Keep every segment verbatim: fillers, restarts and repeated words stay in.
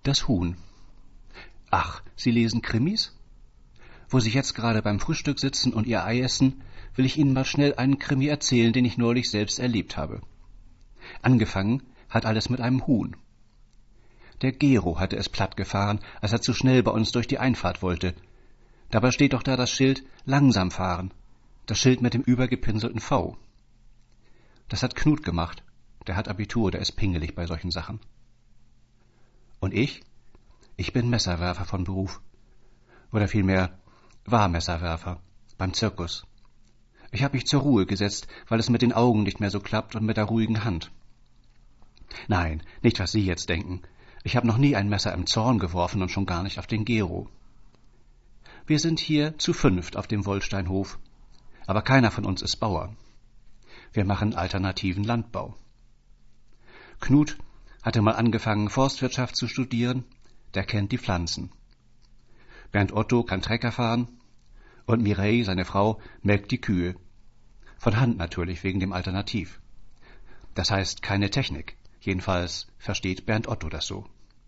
Das Huhn. Ach, Sie lesen Krimis? Wo Sie jetzt gerade beim Frühstück sitzen und Ihr Ei essen, will ich Ihnen mal schnell einen Krimi erzählen, den ich neulich selbst erlebt habe. Angefangen hat alles mit einem Huhn. Der Gero hatte es plattgefahren, als er zu schnell bei uns durch die Einfahrt wollte. Dabei steht doch da das Schild »Langsam fahren«, das Schild mit dem übergepinselten V. Das hat Knut gemacht. Der hat Abitur, der ist pingelig bei solchen Sachen. Und ich? Ich bin Messerwerfer von Beruf. Oder vielmehr war Messerwerfer beim Zirkus. Ich habe mich zur Ruhe gesetzt, weil es mit den Augen nicht mehr so klappt und mit der ruhigen Hand. Nein, nicht was Sie jetzt denken. Ich habe noch nie ein Messer im Zorn geworfen und schon gar nicht auf den Gero. Wir sind hier zu fünft auf dem Wollsteinhof, aber keiner von uns ist Bauer. Wir machen alternativen Landbau. Knut hatte mal angefangen, Forstwirtschaft zu studieren, der kennt die Pflanzen. Bernd Otto kann Trecker fahren und Mireille, seine Frau, melkt die Kühe. Von Hand natürlich, wegen dem Alternativ. Das heißt keine Technik, jedenfalls versteht Bernd Otto das so.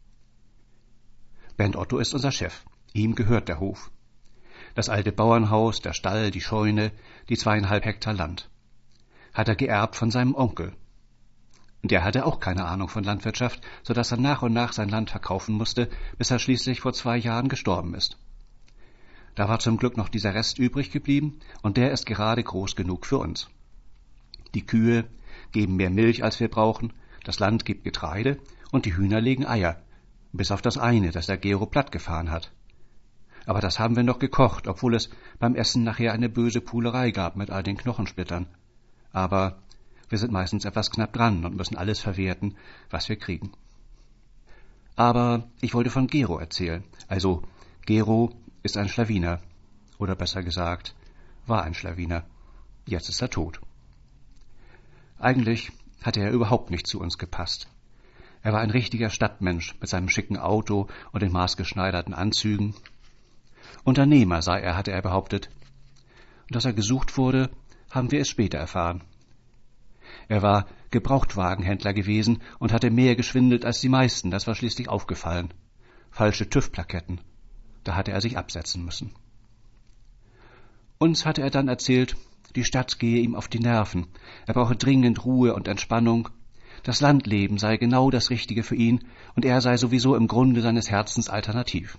Bernd Otto ist unser Chef, ihm gehört der Hof. Das alte Bauernhaus, der Stall, die Scheune, die zweieinhalb Hektar Land. Hat er geerbt von seinem Onkel. Der hatte auch keine Ahnung von Landwirtschaft, so dass er nach und nach sein Land verkaufen musste, bis er schließlich vor zwei Jahren gestorben ist. Da war zum Glück noch dieser Rest übrig geblieben, und der ist gerade groß genug für uns. Die Kühe geben mehr Milch, als wir brauchen, das Land gibt Getreide und die Hühner legen Eier, bis auf das eine, das der Gero plattgefahren hat. Aber das haben wir noch gekocht, obwohl es beim Essen nachher eine böse Pulerei gab mit all den Knochensplittern. Aber wir sind meistens etwas knapp dran und müssen alles verwerten, was wir kriegen. Aber ich wollte von Gero erzählen. Also, Gero ist ein Schlawiner. Oder besser gesagt, war ein Schlawiner. Jetzt ist er tot. Eigentlich hatte er überhaupt nicht zu uns gepasst. Er war ein richtiger Stadtmensch mit seinem schicken Auto und den maßgeschneiderten Anzügen. Unternehmer sei er, hatte er behauptet. Und dass er gesucht wurde, haben wir es später erfahren. Er war Gebrauchtwagenhändler gewesen und hatte mehr geschwindelt als die meisten, das war schließlich aufgefallen. Falsche TÜV-Plaketten. Da hatte er sich absetzen müssen. Uns hatte er dann erzählt, die Stadt gehe ihm auf die Nerven. Er brauche dringend Ruhe und Entspannung. Das Landleben sei genau das Richtige für ihn und er sei sowieso im Grunde seines Herzens alternativ.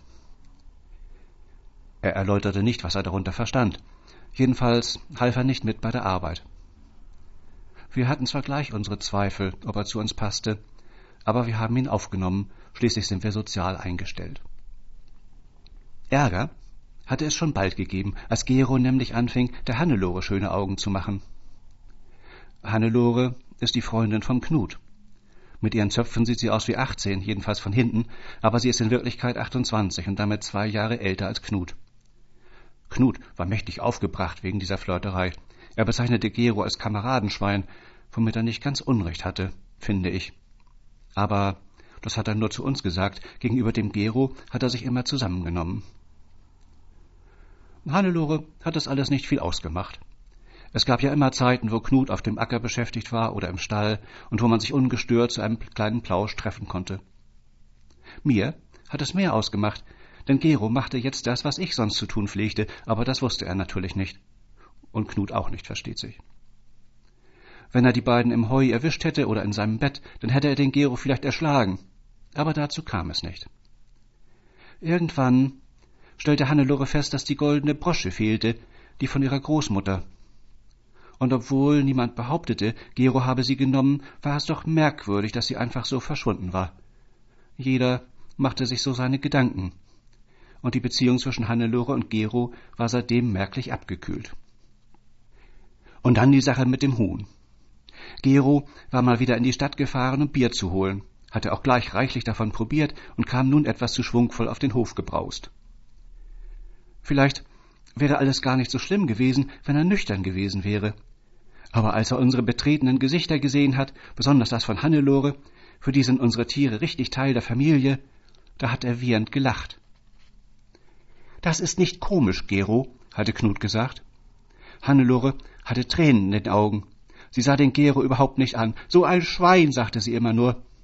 Er erläuterte nicht, was er darunter verstand. Jedenfalls half er nicht mit bei der Arbeit. Wir hatten zwar gleich unsere Zweifel, ob er zu uns passte, aber wir haben ihn aufgenommen, schließlich sind wir sozial eingestellt. Ärger hatte es schon bald gegeben, als Gero nämlich anfing, der Hannelore schöne Augen zu machen. Hannelore ist die Freundin vom Knut. Mit ihren Zöpfen sieht sie aus wie achtzehn, jedenfalls von hinten, aber sie ist in Wirklichkeit achtundzwanzig und damit zwei Jahre älter als Knut. Knut war mächtig aufgebracht wegen dieser Flirterei. Er bezeichnete Gero als Kameradenschwein, womit er nicht ganz Unrecht hatte, finde ich. Aber das hat er nur zu uns gesagt. Gegenüber dem Gero hat er sich immer zusammengenommen. Hannelore hat das alles nicht viel ausgemacht. Es gab ja immer Zeiten, wo Knut auf dem Acker beschäftigt war oder im Stall und wo man sich ungestört zu einem kleinen Plausch treffen konnte. Mir hat es mehr ausgemacht, denn Gero machte jetzt das, was ich sonst zu tun pflegte, aber das wusste er natürlich nicht. Und Knut auch nicht, versteht sich. Wenn er die beiden im Heu erwischt hätte oder in seinem Bett, dann hätte er den Gero vielleicht erschlagen. Aber dazu kam es nicht. Irgendwann stellte Hannelore fest, dass die goldene Brosche fehlte, die von ihrer Großmutter. Und obwohl niemand behauptete, Gero habe sie genommen, war es doch merkwürdig, dass sie einfach so verschwunden war. Jeder machte sich so seine Gedanken. Und die Beziehung zwischen Hannelore und Gero war seitdem merklich abgekühlt. Und dann die Sache mit dem Huhn. Gero war mal wieder in die Stadt gefahren, um Bier zu holen, hatte auch gleich reichlich davon probiert und kam nun etwas zu schwungvoll auf den Hof gebraust. Vielleicht wäre alles gar nicht so schlimm gewesen, wenn er nüchtern gewesen wäre. Aber als er unsere betretenen Gesichter gesehen hat, besonders das von Hannelore, für die sind unsere Tiere richtig Teil der Familie, da hat er wiehernd gelacht. »Das ist nicht komisch, Gero«, hatte Knut gesagt. Hannelore hatte Tränen in den Augen. Sie sah den Gero überhaupt nicht an. »So ein Schwein«, sagte sie immer nur.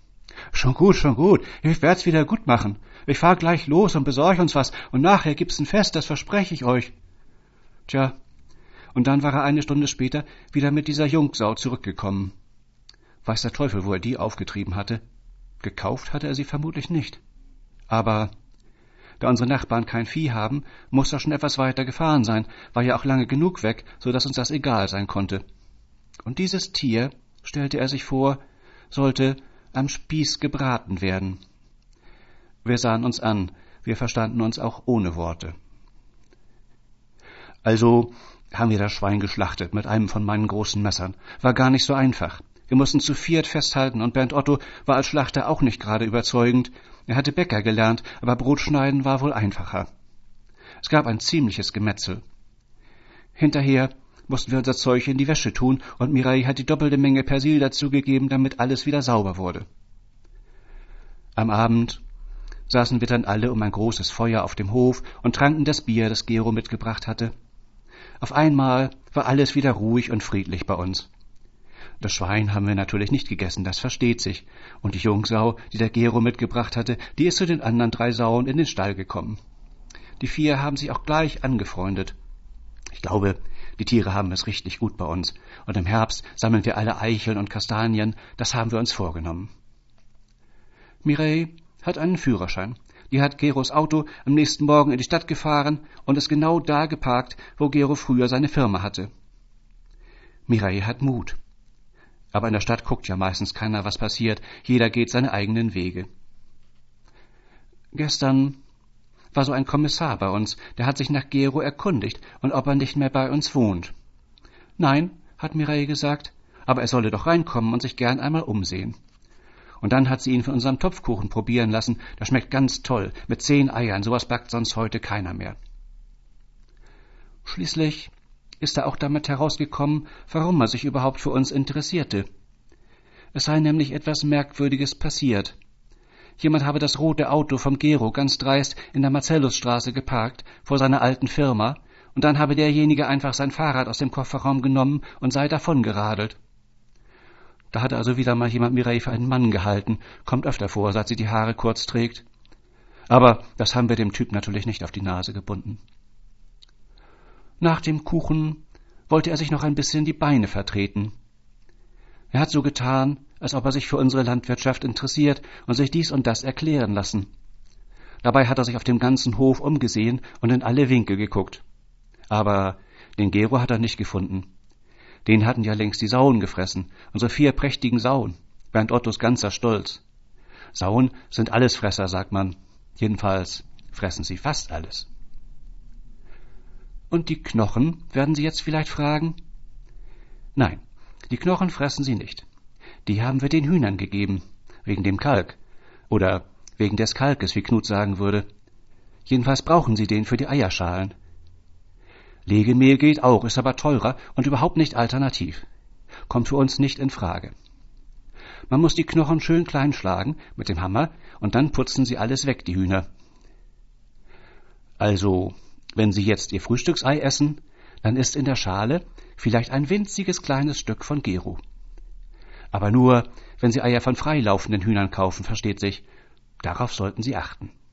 Schon gut, schon gut. Ich werd's wieder gut machen. Ich fahr gleich los und besorg uns was, und nachher gibt's ein Fest, das verspreche ich euch. Tja, und dann war er eine Stunde später wieder mit dieser Jungsau zurückgekommen. Weiß der Teufel, wo er die aufgetrieben hatte. Gekauft hatte er sie vermutlich nicht. Aber da unsere Nachbarn kein Vieh haben, muss er schon etwas weiter gefahren sein, war ja auch lange genug weg, so dass uns das egal sein konnte. Und dieses Tier, stellte er sich vor, sollte am Spieß gebraten werden. Wir sahen uns an, wir verstanden uns auch ohne Worte. Also haben wir das Schwein geschlachtet mit einem von meinen großen Messern. War gar nicht so einfach. Wir mussten zu viert festhalten, und Bernd Otto war als Schlachter auch nicht gerade überzeugend. Er hatte Bäcker gelernt, aber Brotschneiden war wohl einfacher. Es gab ein ziemliches Gemetzel. Hinterher mussten wir unser Zeug in die Wäsche tun, und Mireille hat die doppelte Menge Persil dazugegeben, damit alles wieder sauber wurde. Am Abend saßen wir dann alle um ein großes Feuer auf dem Hof und tranken das Bier, das Gero mitgebracht hatte. Auf einmal war alles wieder ruhig und friedlich bei uns. Das Schwein haben wir natürlich nicht gegessen, das versteht sich, und die Jungsau, die der Gero mitgebracht hatte, die ist zu den anderen drei Sauen in den Stall gekommen. Die vier haben sich auch gleich angefreundet. Ich glaube, die Tiere haben es richtig gut bei uns, und im Herbst sammeln wir alle Eicheln und Kastanien, das haben wir uns vorgenommen. Mireille hat einen Führerschein. Die hat Geros Auto am nächsten Morgen in die Stadt gefahren und ist genau da geparkt, wo Gero früher seine Firma hatte. Mireille hat Mut. Aber in der Stadt guckt ja meistens keiner, was passiert. Jeder geht seine eigenen Wege. Gestern war so ein Kommissar bei uns, der hat sich nach Gero erkundigt und ob er nicht mehr bei uns wohnt. Nein, hat Mireille gesagt, aber er solle doch reinkommen und sich gern einmal umsehen. Und dann hat sie ihn von unserem Topfkuchen probieren lassen. Der schmeckt ganz toll, mit zehn Eiern. Sowas backt sonst heute keiner mehr. Schließlich ist er auch damit herausgekommen, warum er sich überhaupt für uns interessierte. Es sei nämlich etwas Merkwürdiges passiert. Jemand habe das rote Auto vom Gero ganz dreist in der Marcellusstraße geparkt, vor seiner alten Firma, und dann habe derjenige einfach sein Fahrrad aus dem Kofferraum genommen und sei davongeradelt. Da hatte also wieder mal jemand Mireille für einen Mann gehalten. Kommt öfter vor, seit sie die Haare kurz trägt. Aber das haben wir dem Typ natürlich nicht auf die Nase gebunden. Nach dem Kuchen wollte er sich noch ein bisschen die Beine vertreten. Er hat so getan, als ob er sich für unsere Landwirtschaft interessiert und sich dies und das erklären lassen. Dabei hat er sich auf dem ganzen Hof umgesehen und in alle Winkel geguckt. Aber den Gero hat er nicht gefunden. Den hatten ja längst die Sauen gefressen, unsere vier prächtigen Sauen, Bernd Ottos ganzer Stolz. Sauen sind Allesfresser, sagt man. Jedenfalls fressen sie fast alles. Und die Knochen, werden Sie jetzt vielleicht fragen? Nein, die Knochen fressen sie nicht. Die haben wir den Hühnern gegeben, wegen dem Kalk. Oder wegen des Kalkes, wie Knut sagen würde. Jedenfalls brauchen sie den für die Eierschalen. Legemehl geht auch, ist aber teurer und überhaupt nicht alternativ. Kommt für uns nicht in Frage. Man muss die Knochen schön klein schlagen mit dem Hammer und dann putzen sie alles weg, die Hühner. Also, wenn Sie jetzt Ihr Frühstücksei essen, dann ist in der Schale vielleicht ein winziges kleines Stück von Gero. Aber nur, wenn Sie Eier von freilaufenden Hühnern kaufen, versteht sich. Darauf sollten Sie achten.